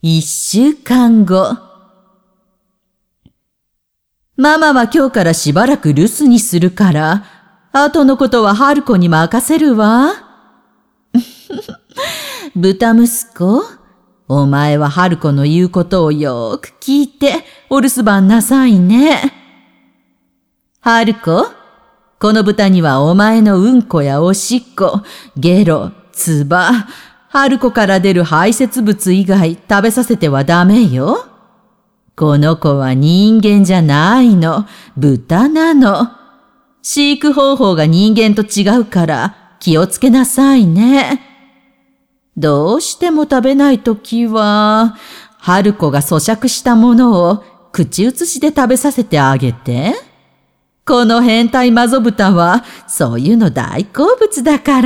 1週間後。ママは今日からしばらく留守にするから、後のことは春子に任せるわ。豚息子、お前は春子の言うことをよーく聞いてお留守番なさいね。春子、この豚にはお前のうんこやおしっこ、ゲロ、唾、春子から出る排泄物以外食べさせてはダメよ。この子は人間じゃないの、豚なの。飼育方法が人間と違うから気をつけなさいね。どうしても食べないときは、春子が咀嚼したものを口移しで食べさせてあげて。この変態マゾ豚はそういうの大好物だから。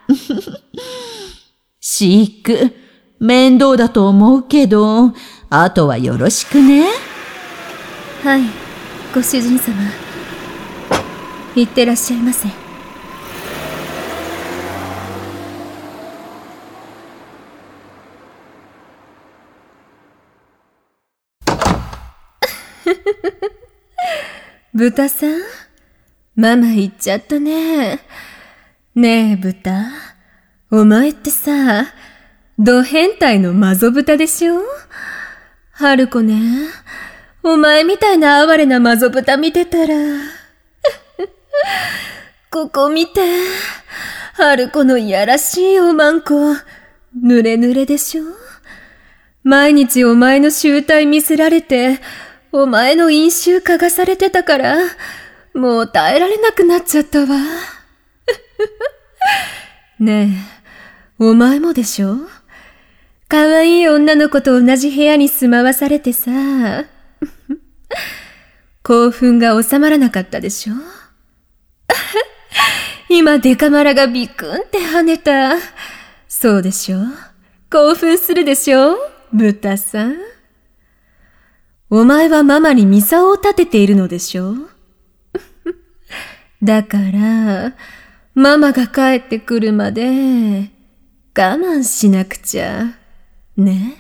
飼育、面倒だと思うけど、あとはよろしくね。 はい、ご主人様。いってらっしゃいませ。豚さん、ママ言っちゃったね。ねえ豚、お前ってさ、ド変態のマゾ豚でしょ？春子ね、お前みたいな哀れなマゾ豚見てたら。ここ見て、春子のいやらしいおまんこ、ぬれぬれでしょ？毎日お前の醜態見せられて、お前の飲酒嗅がされてたから、もう耐えられなくなっちゃったわ。ねえ、お前もでしょ？かわいい女の子と同じ部屋に住まわされてさ、興奮が収まらなかったでしょ？今デカマラがビクンって跳ねた。そうでしょ？興奮するでしょ？豚さん。お前はママにミサを立てているのでしょ？だから、ママが帰ってくるまで我慢しなくちゃ。ね。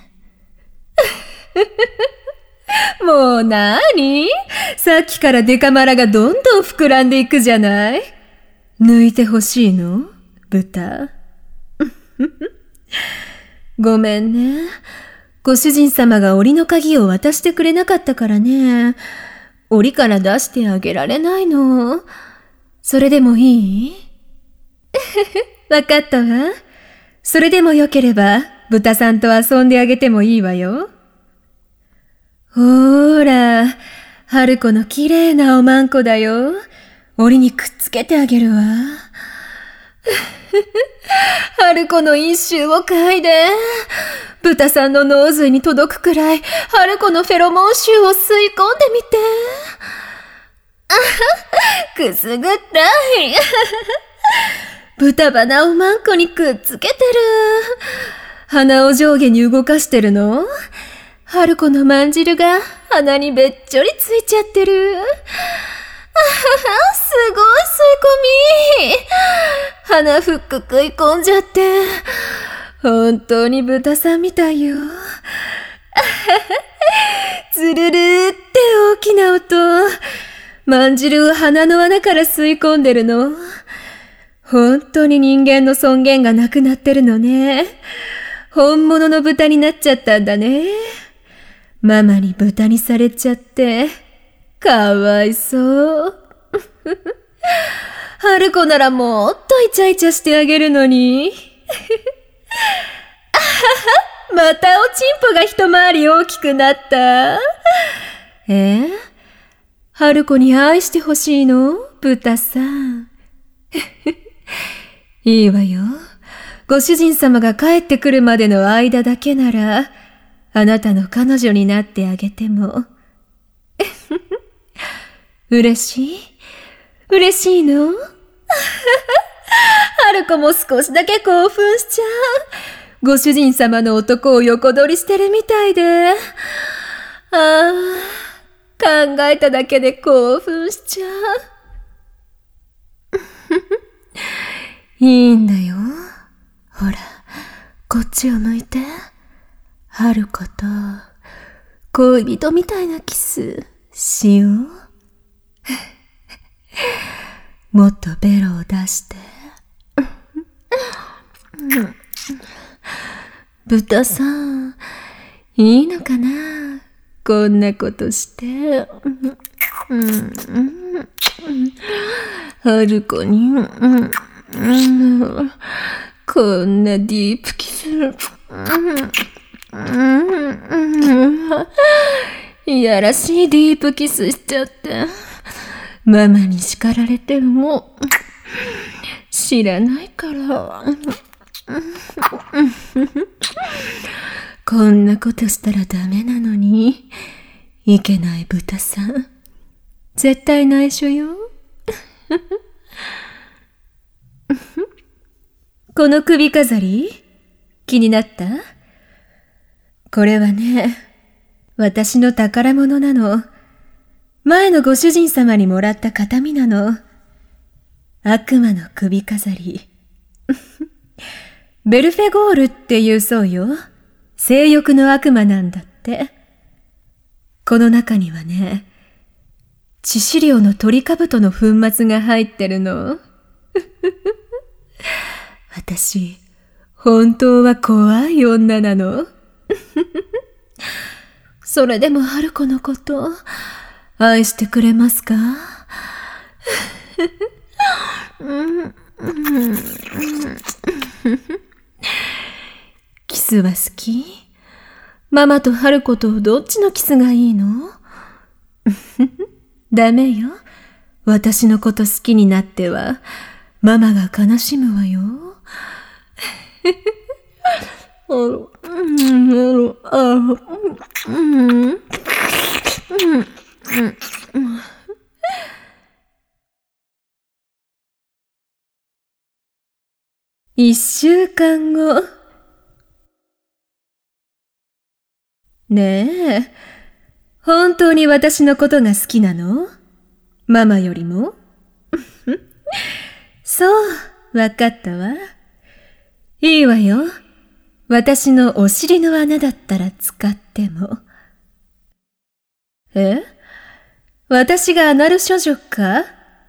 もうなーに？さっきからデカマラがどんどん膨らんでいくじゃない？抜いてほしいの？豚。ごめんね。ご主人様が檻の鍵を渡してくれなかったからね。檻から出してあげられないの。それでもいい？わかったわ。それでもよければ、豚さんと遊んであげてもいいわよ。ほーら、春子の綺麗なおまんこだよ。檻にくっつけてあげるわ。春子の飲酒を嗅いで、豚さんの脳髄に届くくらい、春子のフェロモン臭を吸い込んでみて。くすぐったい。豚鼻をまんこにくっつけてる。鼻を上下に動かしてるの？春子のまんじるが鼻にべっちょりついちゃってる。すごい吸い込み。鼻フック食い込んじゃって。本当に豚さんみたいよ。ずるるって大きな音。まんじるを鼻の穴から吸い込んでるの。本当に人間の尊厳がなくなってるのね。本物の豚になっちゃったんだね。ママに豚にされちゃって。かわいそう。春子ならもっとイチャイチャしてあげるのに。またおちんぽが一回り大きくなった。春子に愛してほしいの？豚さん。いいわよ。ご主人様が帰ってくるまでの間だけなら、あなたの彼女になってあげても。嬉しい？嬉しいの？春子も少しだけ興奮しちゃう。ご主人様の男を横取りしてるみたいで。考えただけで興奮しちゃう。いいんだよ。ほら、こっちを向いて。 春子と恋人みたいなキスしよう。もっとベロを出して。豚さん、いいのかな、こんなことして。春子に、こんなディープキス。いやらしいディープキスしちゃって。ママに叱られても知らないから。こんなことしたらダメなのに、いけない豚さん。絶対内緒よ。この首飾り、気になった？これはね、私の宝物なの。前のご主人様にもらった形見なの。悪魔の首飾り。ベルフェゴールって言うそうよ。性欲の悪魔なんだって。この中にはね、致死量のトリカブトの粉末が入ってるの。私、本当は怖い女なの。それでも春子のこと、愛してくれますか？キスは好き？ママと春子とどっちのキスがいいの？ダメよ。私のこと好きになっては、ママが悲しむわよ。1週間後。ねえ、本当に私のことが好きなの？ママよりも？そう、わかったわ。いいわよ。私のお尻の穴だったら使っても。え？私がアナル処女か？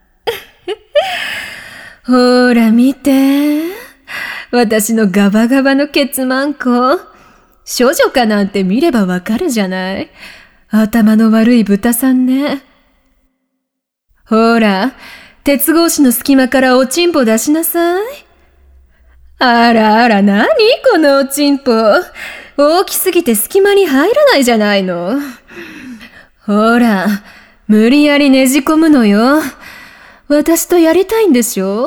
ほら見て。私のガバガバのケツマンコ。処女かなんて見ればわかるじゃない。頭の悪い豚さんね。ほら、鉄格子の隙間からおちんぽ出しなさい。あらあら、なにこのおちんぽ。大きすぎて隙間に入らないじゃないの。ほら、無理やりねじ込むのよ。私とやりたいんでしょ？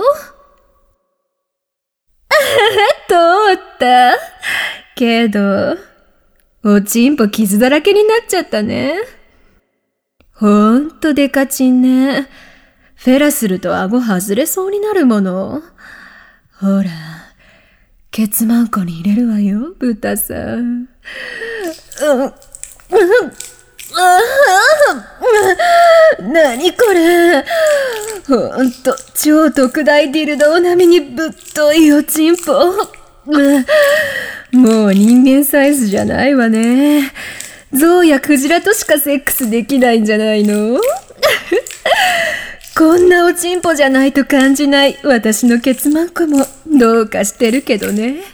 通った。けど、おちんぽ傷だらけになっちゃったね。ほんとデカチンね。フェラすると顎外れそうになるもの。ほら、ケツマンコに入れるわよ、豚さん。なにこれ。ほんと、超特大ディルド並みにぶっといおちんぽ。もう人間サイズじゃないわね。象やクジラとしかセックスできないんじゃないの？こんなおちんぽじゃないと感じない私のケツマンコもどうかしてるけどね。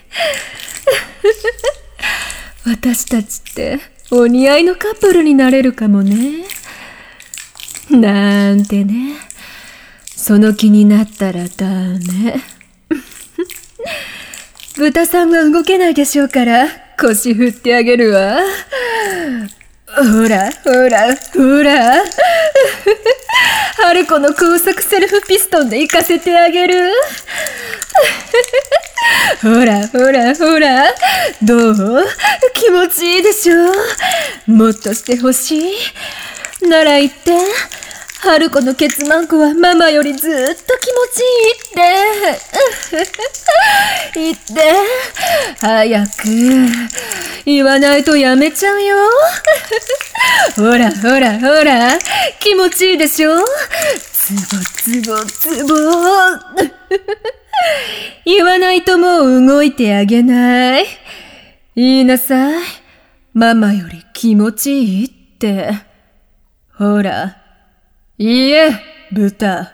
私たちってお似合いのカップルになれるかもね。なんてね。その気になったらダメ。豚さんは動けないでしょうから腰振ってあげるわ。ほら、ほら、ほら。春子の高速セルフピストンで行かせてあげる。ほら、ほら、ほら。どう？気持ちいいでしょ？もっとしてほしい？なら言って。春子のケツマンコはママよりずっと気持ちいいって。言って。早く。言わないとやめちゃうよ。ほら、ほら、ほら。気持ちいいでしょ？つぼ、つぼ、つぼ。言わないともう動いてあげない。言いなさい。 ママより気持ちいいって。ほら、いいえ、豚。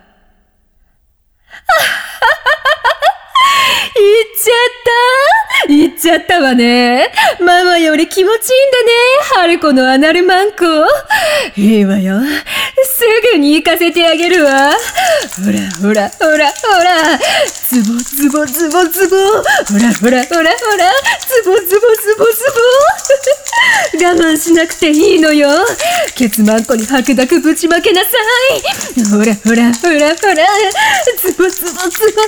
言っちゃったわね。ママより気持ちいいんだね、春子のアナルマンコ。いいわよ。すぐに行かせてあげるわ。ほらほらほらほら。ズボズボズボズボ。ほらほらほらほら。ズボズボズボズボ。我慢しなくていいのよ。ケツマンコに白濁ぶちまけなさい。ほらほらほらほら。ズボズボズボズボ。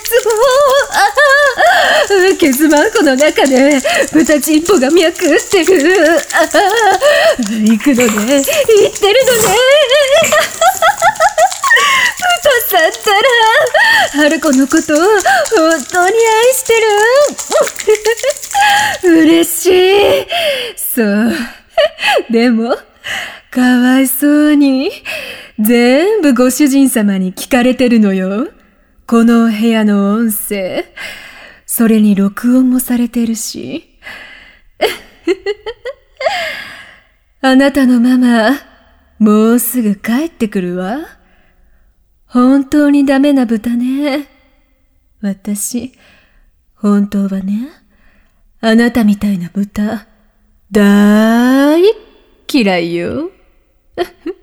ケツマンコの中で豚チンポが脈打ってる。行くのね、行ってるのね。豚さんったら春子のことを本当に愛してる。嬉しい。そう。でもかわいそうに全部ご主人様に聞かれてるのよ。このお部屋の音声。それに録音もされてるし。あなたのママ、もうすぐ帰ってくるわ。本当にダメな豚ね。私、本当はね、あなたみたいな豚、だーい嫌いよ。